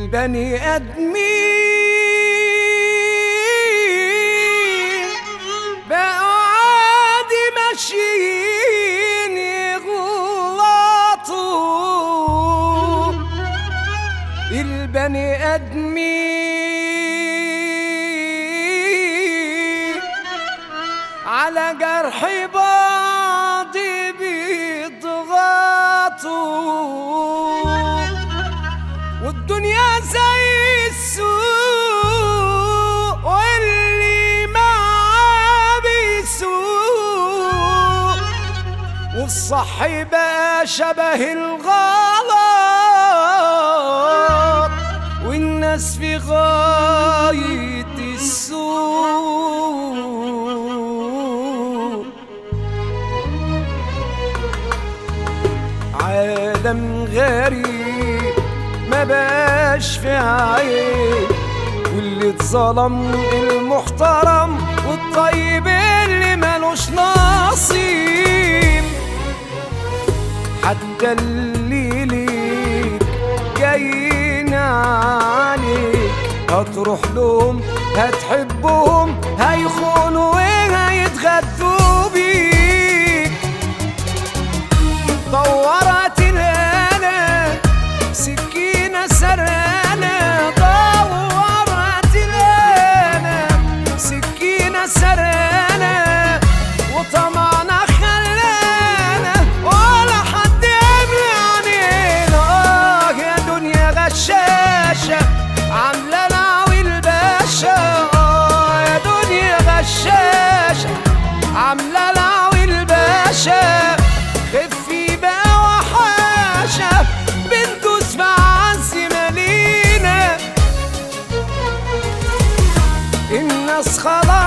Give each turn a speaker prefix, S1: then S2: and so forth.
S1: البني ادمين بقوا عادي ماشيين يغلطوا. البني ادمين على جرح بعض بيضغطوا، والدنيا زي السوق واللي معاه بيسوق، والصح بقى شبه الغلط، والناس في غاية السوق. عالم غريب ما باش في عين، واللي اتظلم المحترم والطيب اللي مالوش نصيب. حتى اللي ليك جايين عليك هتروح لهم هتحبهم هيخونوا وهيتغدوا بيك. دورت الهنا سكينة سرقانة، دورت الهنا سكينة سرقانة، وطمعنا خلانا ولا حد يملي علينا. يا دنيا غشاشة عاملة العوي الباشا، يا دنيا غشاشة عاملة العوي الباشا. خفي بقى وحاشة بندوس في عز مالينا، الناس خلاص